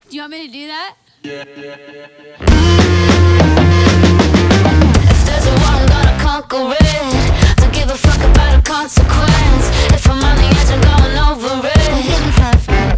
Do you want me to do that? If there's a war, I'm gonna conquer it. Don't give a fuck about the consequence. If I'm on the edge, I'm going over it.